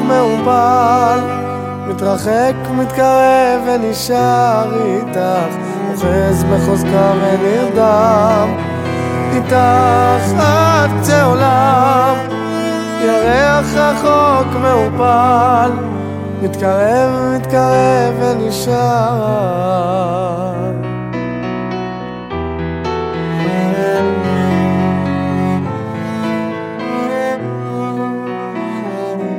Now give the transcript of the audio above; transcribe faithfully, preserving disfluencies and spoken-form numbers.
מעורפל, מתרחק, מתקרב ונשאר איתך, אוחז בחוזקה ונרדם איתך עד קצה עולם. ירח רחוק מעורפל, מתקרב, מתקרב ונשאר